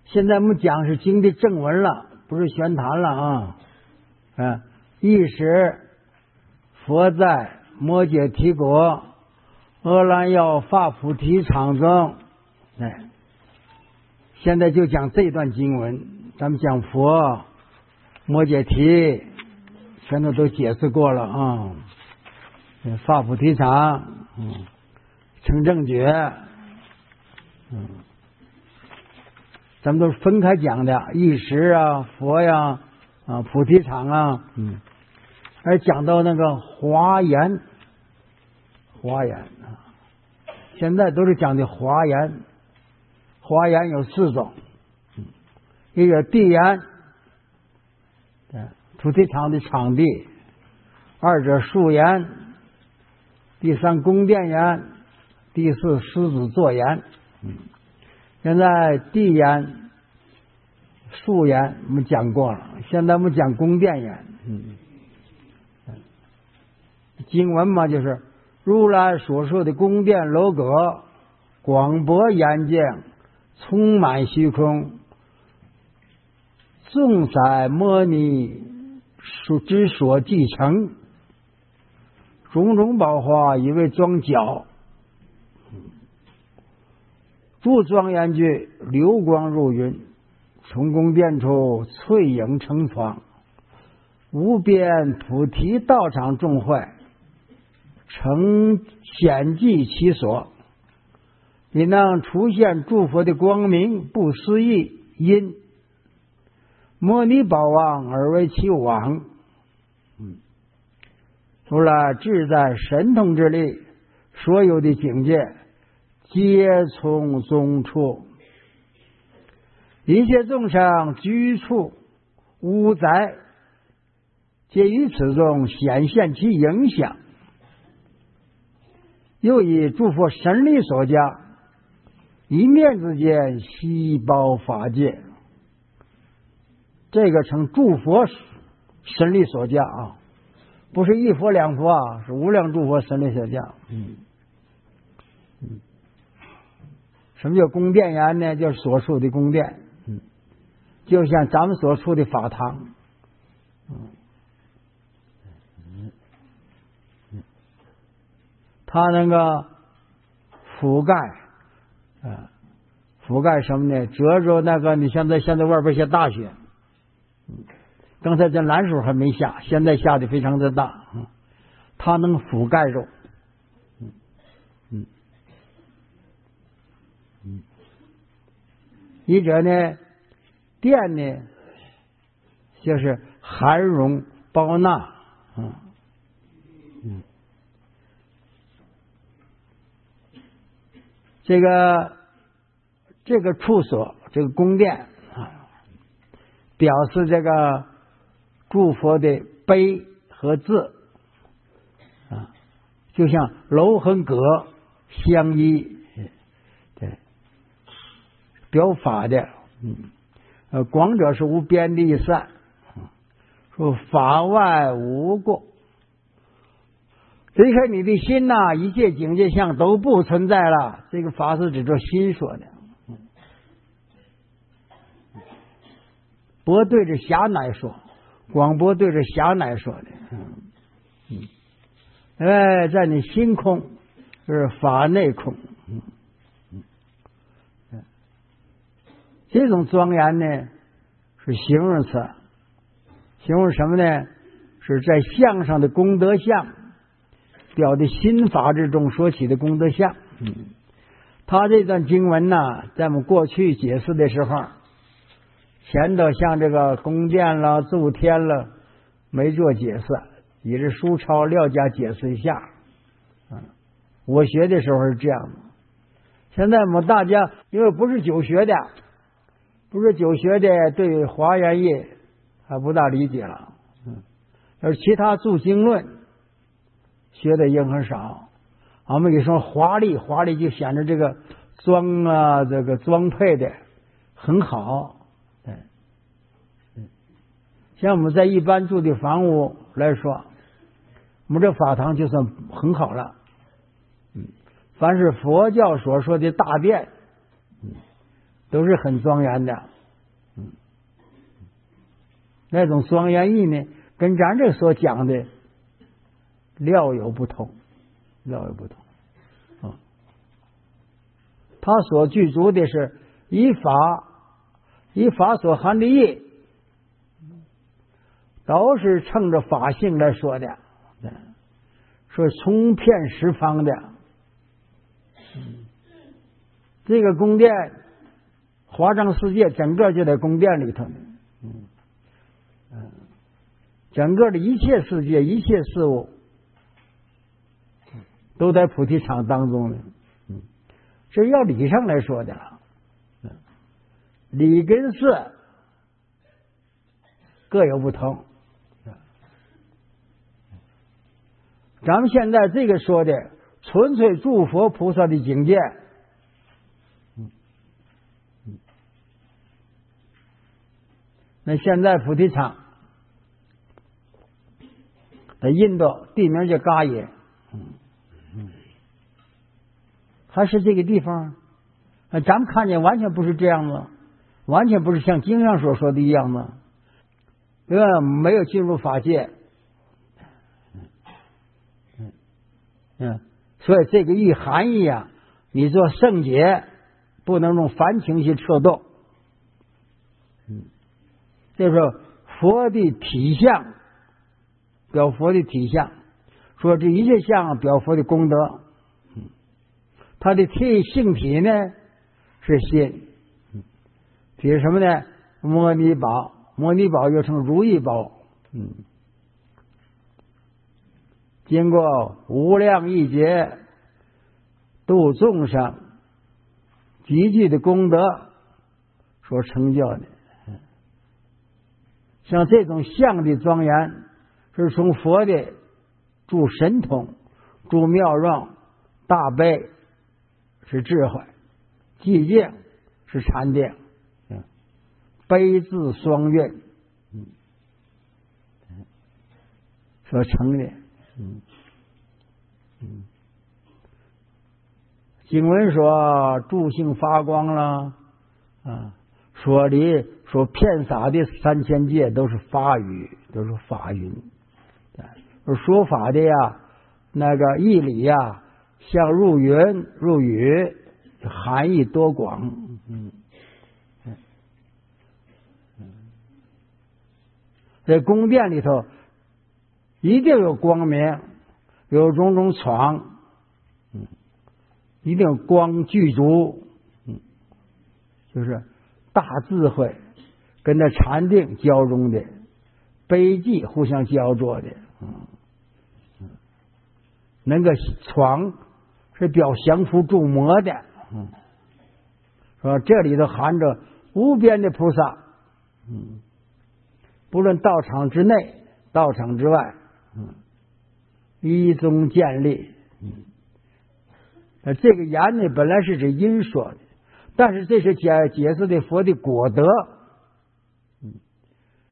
现在我们讲是经的正文了，不是玄谈了啊。一时佛在摩揭提国阿兰要发菩提场中，现在就讲这段经文。咱们讲佛摩揭提全都解释过了啊。发菩提场，成正觉，咱们都是分开讲的，一时啊，佛呀，菩提场啊，而讲到那个华严啊，现在都是讲的华严。华严有4种，一个地严，菩提场的场地；二者树严；第三宫殿严；第四狮子座严。现在地严、树严我们讲过了，现在我们讲宫殿严。经文嘛，就是如来所说的宫殿楼阁，广博严净，充满虚空，众在摩尼之所继承，种种宝华以为庄脚，诸庄严具流光入云，从宫殿处翠影成床，无边菩提道场众会，成显迹其所，你能出现诸佛的光明，不思议因摩尼宝王而为其王。除了志在神通之力，所有的境界皆从中处，一切众生居处无灾，皆于此中显现其影响。又以诸佛神力所加，一念之间悉包法界，这个称诸佛神力所加啊，不是一佛两佛啊，是无量诸佛神力所加。什么叫宫殿严呢？就是所处的宫殿，就像咱们所处的法堂。它那个覆盖，覆盖什么呢？遮着那个，你现在外边下大雪，刚才这蓝时还没下，现在下的非常的大，它能覆盖着。一者呢，殿呢，就是含容包纳，这个处所，这个宫殿表示这个诸佛的碑和字就像楼和阁相依，对，表法的。广者是无边的善，说法外无过。离开你的心呐，一切境界相都不存在了。这个法是指着心说的。博对着狭乃说，广博对着狭乃说的。在你心空，就是法内空。这种庄严呢，是形容词，形容什么呢？是在相上的功德相，表的心法之中所起的功德相。他这段经文呢，在我们过去解释的时候，前头像这个宫殿了、诸天了，没做解释，也是书抄廖家解释一下。我学的时候是这样的。现在我们大家因为不是久学的，对华严业还不大理解了。而其他注经论学的也很少。我们一说华丽就显得这个装啊，这个装配的很好。像我们在一般住的房屋来说，我们这法堂就算很好了。凡是佛教所说的大殿，都是很庄严的。 那种庄严意呢，跟咱这所讲的料有不同，料有不同。他所具足的是以法所含的义，都是乘着法性来说的，说冲遍十方的。这个宫殿，华藏世界整个就在宫殿里头呢。整个的一切世界、一切事物，都在菩提场当中呢。这要理上来说的，理跟事各有不同。咱们现在这个说的纯粹诸佛菩萨的境界，那现在菩提场在印度地名叫嘎耶，还是这个地方，咱们看见完全不是这样子，完全不是像经上所说的一样的，没有进入法界。所以这个意含义啊，你做圣洁不能用凡情去测度。这是佛的体相，表佛的体相，说这一切相表佛的功德。他的性体呢是心，体是什么呢？摩尼宝，摩尼宝又称如意宝。经过无量亿劫度众生极具的功德所成就的。像这种相的庄严，是从佛的诸神通、诸妙用、大悲是智慧，寂静是禅定，悲智双运所成的。经文说诸性发光了，所遍洒的3000界都是法语，都是法云。说法的呀，那个义理呀，像入云入雨，含义多广。在宫殿里头一定有光明，有种种闯，一定光具足，就是大智慧跟那禅定交融的，悲寂互相交作的，那个闯是表降伏诸魔的，说这里头含着无边的菩萨，不论道场之内道场之外，一宗建立。这个言呢本来是指因说的，但是这是解释的佛的果德。